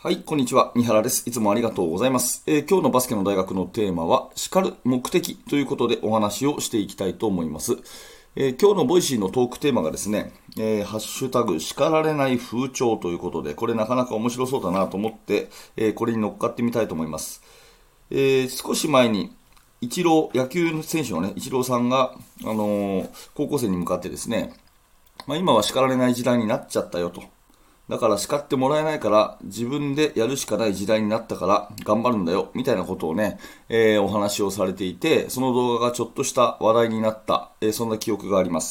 はい、こんにちは。三原です。いつもありがとうございます。今日のバスケの大学のテーマは、叱る目的ということでお話をしていきたいと思います。今日のボイシーのトークテーマがですね、ハッシュタグ、叱られない風潮ということで、これなかなか面白そうだなと思って、これに乗っかってみたいと思います。少し前に、野球の選手のね、イチローさんが、高校生に向かってですね、今は叱られない時代になっちゃったよと。だから叱ってもらえないから自分でやるしかない時代になったから頑張るんだよみたいなことをね、お話をされていて、その動画がちょっとした話題になった、そんな記憶があります。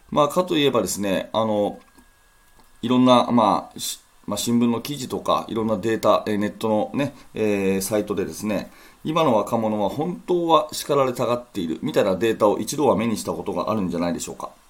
かといえばですね、いろんな、新聞の記事とかいろんなデータ、ネットのね、サイトでですね、今の若者は本当は叱られたがっているみたいなデータを一度は目にしたことがあるんじゃないでしょうか。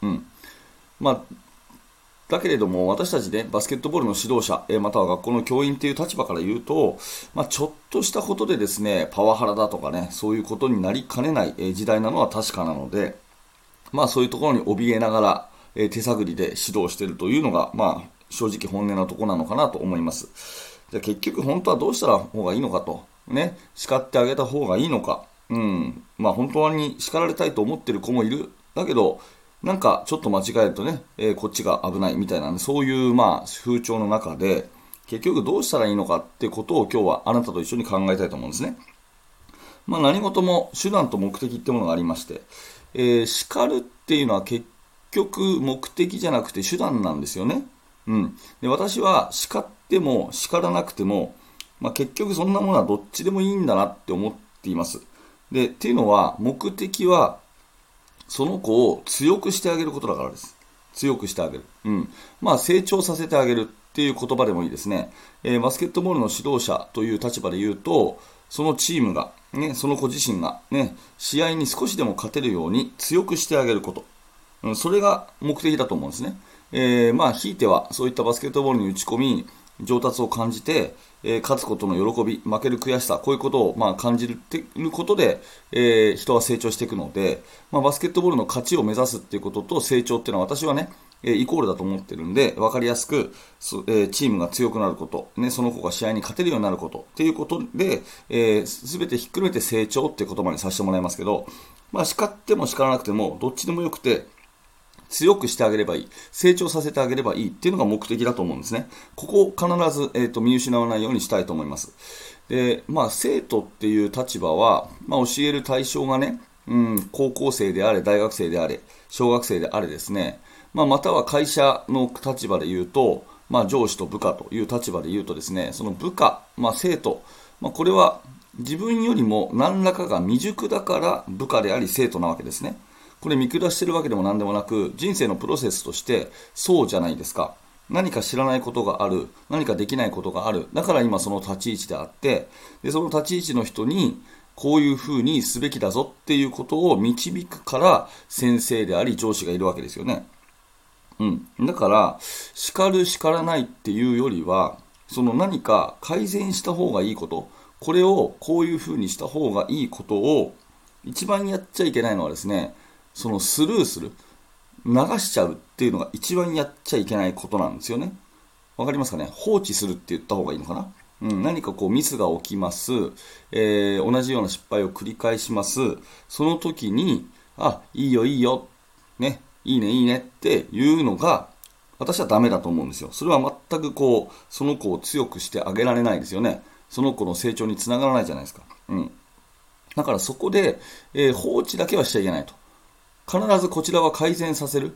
だけれども、私たちね、バスケットボールの指導者、または学校の教員という立場から言うと、ちょっとしたことでですね、パワハラだとかね、そういうことになりかねない時代なのは確かなので、そういうところに怯えながら、手探りで指導しているというのが、正直本音なところなのかなと思います。じゃあ結局本当はどうしたら方がいいのかと、ね、叱ってあげた方がいいのか、本当に叱られたいと思っている子もいる。だけど、なんかちょっと間違えるとね、こっちが危ないみたいな、ね、そういう風潮の中で、結局どうしたらいいのかってことを今日はあなたと一緒に考えたいと思うんですね。何事も手段と目的ってものがありまして、叱るっていうのは結局目的じゃなくて手段なんですよね。で私は叱っても叱らなくても、結局そんなものはどっちでもいいんだなって思っています。っていうのは目的はその子を強くしてあげることだからです。強くしてあげる。成長させてあげるっていう言葉でもいいですね。バスケットボールの指導者という立場で言うと、そのチームが、その子自身が、試合に少しでも勝てるように強くしてあげること。それが目的だと思うんですね。ひいてはそういったバスケットボールに打ち込み、上達を感じて、勝つことの喜び、負ける悔しさ、こういうことを感じることで、人は成長していくので、バスケットボールの勝ちを目指すっていうことと成長っていうのは私はね、イコールだと思ってるんで、分かりやすく、チームが強くなること、その子が試合に勝てるようになることっていうことで、すべてひっくるめて成長っていう言葉にさせてもらいますけど、叱っても叱らなくてもどっちでもよくて、強くしてあげればいい、成長させてあげればいいっていうのが目的だと思うんですね。ここを必ず、見失わないようにしたいと思います。で、生徒っていう立場は、教える対象がね、高校生であれ、大学生であれ、小学生であれですね、または会社の立場で言うと、上司と部下という立場で言うとですね、その部下、生徒、これは自分よりも何らかが未熟だから部下であり生徒なわけですね。これ見下してるわけでも何でもなく、人生のプロセスとしてそうじゃないですか。何か知らないことがある、何かできないことがある、だから今その立ち位置であって、でその立ち位置の人にこういうふうにすべきだぞっていうことを導くから先生であり上司がいるわけですよね。だから叱る叱らないっていうよりは、その何か改善した方がいいこと、これをこういうふうにした方がいいことを一番やっちゃいけないのはですね、そのスルーする、流しちゃうっていうのが一番やっちゃいけないことなんですよね。わかりますかね。放置するって言った方がいいのかな。何かミスが起きます、同じような失敗を繰り返します。その時に、いいよいいよ、ね、いいねいいねっていうのが、私はダメだと思うんですよ。それは全くその子を強くしてあげられないですよね。その子の成長につながらないじゃないですか。だからそこで、放置だけはしちゃいけないと。必ずこちらは改善させる、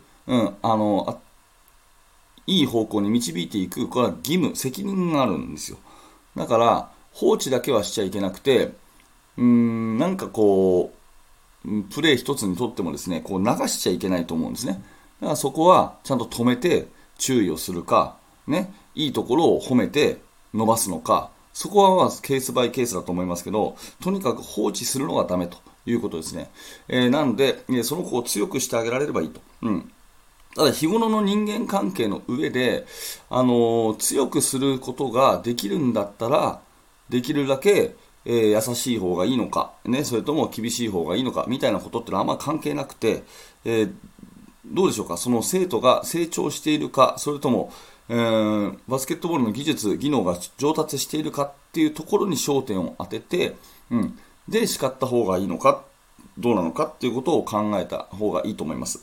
いい方向に導いていく、これは義務、責任があるんですよ。だから放置だけはしちゃいけなくて、なんかプレー一つにとってもですね、流しちゃいけないと思うんですね。だからそこはちゃんと止めて注意をするか、いいところを褒めて伸ばすのか、そこはケースバイケースだと思いますけど、とにかく放置するのがダメということですね。なので、その子を強くしてあげられればいいと。ただ日頃の人間関係の上で、強くすることができるんだったら、できるだけ、優しい方がいいのか、それとも厳しい方がいいのかみたいなことってのはあんま関係なくて、どうでしょうか、その生徒が成長しているか、それとも、 バスケットボールの技術、技能が上達しているかっていうところに焦点を当てて、で、叱った方がいいのか、どうなのかっていうことを考えた方がいいと思います。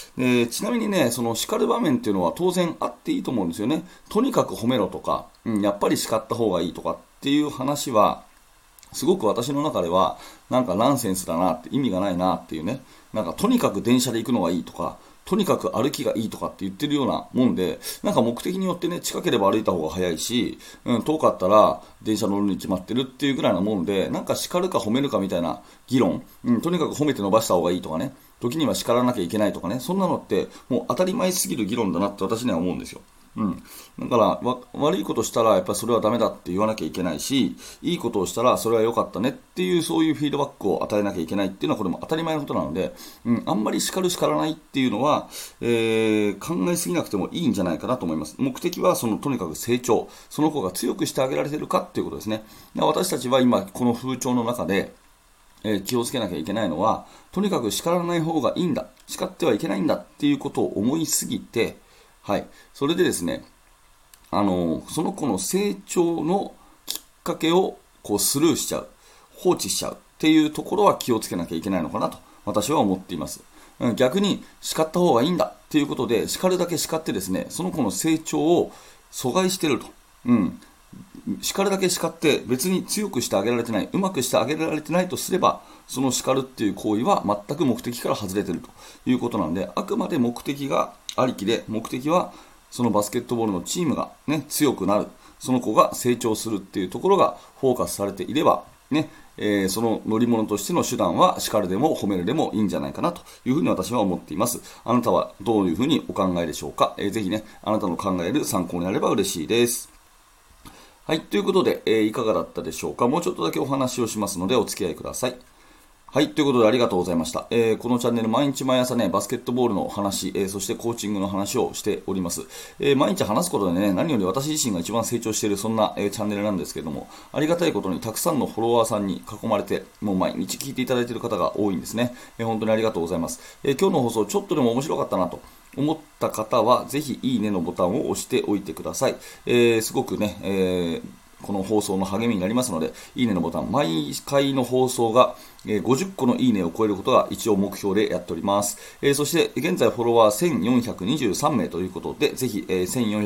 ちなみにね、その叱る場面っていうのは当然あっていいと思うんですよね。とにかく褒めろとか、やっぱり叱った方がいいとかっていう話は、すごく私の中では、なんかナンセンスだなって、意味がないなっていうね。なんかとにかく電車で行くのがいいとか、とにかく歩きがいいとかって言ってるようなもんで、なんか目的によってね、近ければ歩いた方が早いし、遠かったら電車乗るに決まってるっていうぐらいなもんで、なんか叱るか褒めるかみたいな議論、とにかく褒めて伸ばした方がいいとかね、時には叱らなきゃいけないとかね、そんなのってもう当たり前すぎる議論だなって私には思うんですよ。だから悪いことしたらやっぱりそれはダメだって言わなきゃいけないし、いいことをしたらそれは良かったねっていう、そういうフィードバックを与えなきゃいけないっていうのはこれも当たり前のことなので、あんまり叱る叱らないっていうのは、考えすぎなくてもいいんじゃないかなと思います。目的はそのとにかく成長、その子が強くしてあげられているかっていうことですね。私たちは今この風潮の中で気をつけなきゃいけないのは、とにかく叱らない方がいいんだ、叱ってはいけないんだっていうことを思いすぎて、はい。それでですね、その子の成長のきっかけをこうスルーしちゃう、放置しちゃうっていうところは気をつけなきゃいけないのかなと私は思っています。逆に叱った方がいいんだっていうことで、叱るだけ叱ってですね、その子の成長を阻害していると。叱るだけ叱って別に強くしてあげられてない、うまくしてあげられてないとすれば、その叱るっていう行為は全く目的から外れているということなので、あくまで目的がありきで、目的はそのバスケットボールのチームが、強くなる、その子が成長するっていうところがフォーカスされていれば、その乗り物としての手段は叱るでも褒めるでもいいんじゃないかなというふうに私は思っています。あなたはどういうふうにお考えでしょうか。ぜひね、あなたの考える参考になれば嬉しいです。はい、ということで、いかがだったでしょうか。もうちょっとだけお話をしますのでお付き合いください。はい、ということでありがとうございました。このチャンネル毎日毎朝ね、バスケットボールの話、そしてコーチングの話をしております。毎日話すことでね、何より私自身が一番成長しているそんな、チャンネルなんですけれども、ありがたいことにたくさんのフォロワーさんに囲まれて、もう毎日聞いていただいている方が多いんですね。本当にありがとうございます。今日の放送ちょっとでも面白かったなと思った方は、ぜひいいねのボタンを押しておいてください。すごくね、この放送の励みになりますので、いいねのボタン、毎回の放送が50個のいいねを超えることが一応目標でやっております。そして現在フォロワー1423名ということで、ぜひ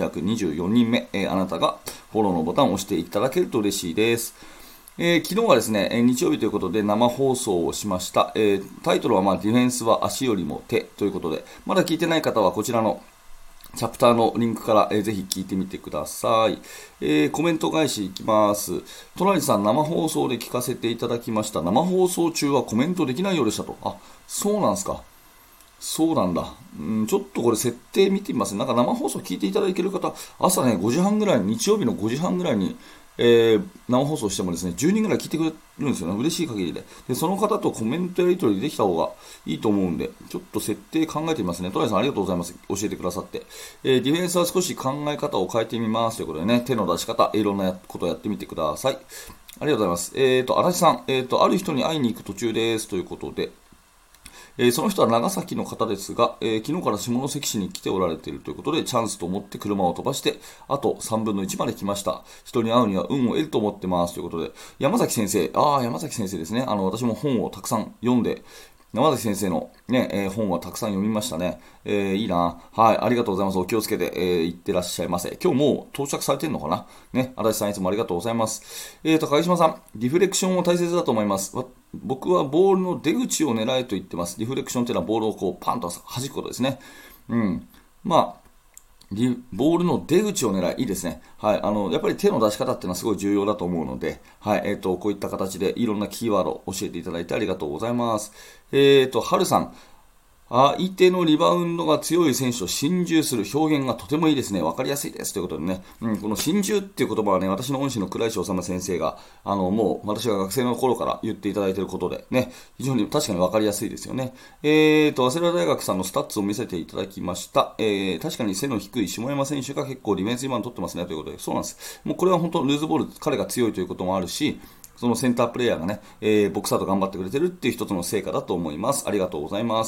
1424人目、あなたがフォローのボタンを押していただけると嬉しいです。昨日はですね、日曜日ということで生放送をしました。タイトルはディフェンスは足よりも手ということで、まだ聞いてない方はこちらのチャプターのリンクから、ぜひ聞いてみてください。コメント返しいきます。トラリさん、生放送で聞かせていただきました。生放送中はコメントできないようでしたと。あ、そうなんですか。そうなんだ。ちょっとこれ設定見てみますね。なんか生放送聞いていただける方、朝ね、5時半ぐらいに、日曜日の5時半ぐらいに、生放送してもですね、10人ぐらい聞いてくれるんですよね。嬉しい限りで。で、その方とコメントやり取りできた方がいいと思うんで、ちょっと設定考えてみますね。トライさんありがとうございます。教えてくださって。ディフェンスは少し考え方を変えてみますということでね、手の出し方、いろんなことをやってみてください。ありがとうございます。足立さん、ある人に会いに行く途中ですということで、その人は長崎の方ですが、昨日から下関市に来ておられているということで、チャンスと思って車を飛ばして、あと3分の1まで来ました。人に会うには運を得ると思ってますということで、山崎先生、山崎先生ですね。私も本をたくさん読んで、山崎先生の、ね本はたくさん読みましたね。いいな。はい、ありがとうございます。お気をつけて、行ってらっしゃいませ。今日もう到着されてるのかなね、足立さんいつもありがとうございます。影島さん、リフレクションも大切だと思います。僕はボールの出口を狙えと言ってます。リフレクションというのはボールをこうパンと弾くことですね。ボールの出口を狙い、いいですね。はい。やっぱり手の出し方っていうのはすごい重要だと思うので、はい。こういった形でいろんなキーワードを教えていただいてありがとうございます。はるさん。相手のリバウンドが強い選手を心中する表現がとてもいいですね。わかりやすいです。ということでね。この心中っていう言葉はね、私の恩師の倉石治先生が、もう私が学生の頃から言っていただいていることでね、非常に確かにわかりやすいですよね。早稲田大学さんのスタッツを見せていただきました。確かに背の低い下山選手が結構ディフェンスリバウンド取ってますね。ということで、そうなんです。もうこれは本当ルーズボール、彼が強いということもあるし、 そのセンタープレイヤーがね、ボックスアウト頑張ってくれてるっていう一つの成果だと思います。ありがとうございます。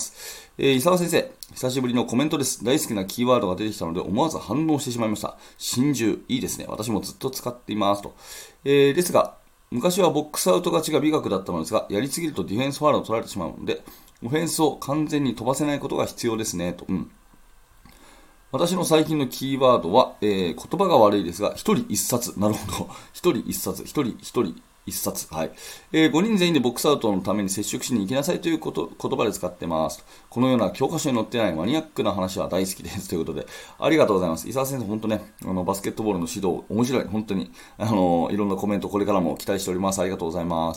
伊沢先生、久しぶりのコメントです。大好きなキーワードが出てきたので思わず反応してしまいました。真珠、いいですね。私もずっと使っていますと。ですが、昔はボックスアウト勝ちが美学だったのですが、やりすぎるとディフェンスファウルを取られてしまうので、オフェンスを完全に飛ばせないことが必要ですねと。私の最近のキーワードは、言葉が悪いですが、一人一冊。なるほど。一人一冊。一人一冊。はい。5人全員でボックスアウトのために接触しに行きなさいという言葉で使ってます。このような教科書に載ってないマニアックな話は大好きです。ということで、ありがとうございます。伊沢先生、本当ね、バスケットボールの指導、面白い。本当に、いろんなコメント、これからも期待しております。ありがとうございます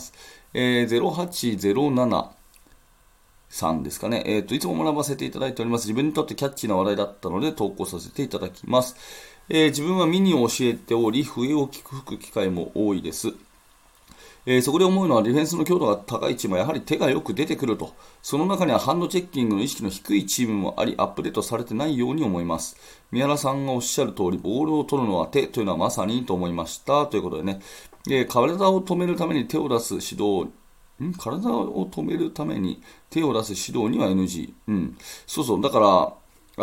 。0807さんですかね。いつも学ばせていただいております。自分にとってキャッチーな話題だったので投稿させていただきます。自分はミニを教えており、笛を吹く機会も多いです。そこで思うのはディフェンスの強度が高いチームはやはり手がよく出てくると。その中にはハンドチェッキングの意識の低いチームもあり、アップデートされてないように思います。宮原さんがおっしゃる通り、ボールを取るのは手というのはまさにと思いました。ということでね、体を止めるために手を出す指導、体を止めるために手を出す指導には NG。そうそう。だから、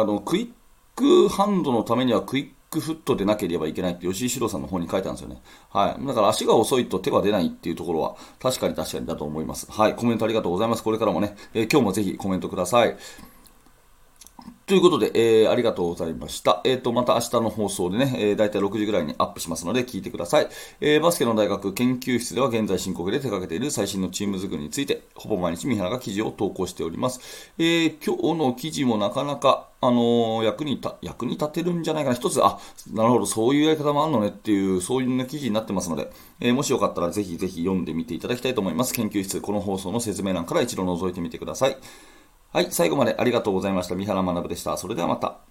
クイックハンドのためにはクイックフットでなければいけないって吉井史郎さんの本に書いてあるんですよね。はい。だから足が遅いと手は出ないっていうところは確かにだと思います。はい。コメントありがとうございます。これからもね、今日もぜひコメントください。ということで、ありがとうございました。また明日の放送でね、だいたい6時ぐらいにアップしますので聞いてください。バスケの大学研究室では現在進行形で手掛けている最新のチーム作りについて、ほぼ毎日三原が記事を投稿しております。今日の記事もなかなか、役に立てるんじゃないかな。一つ、なるほど、そういうやり方もあるのねっていう、そういう、ね、記事になってますので、もしよかったらぜひぜひ読んでみていただきたいと思います。研究室、この放送の説明欄から一度覗いてみてください。はい、最後までありがとうございました。三原学でした。それではまた。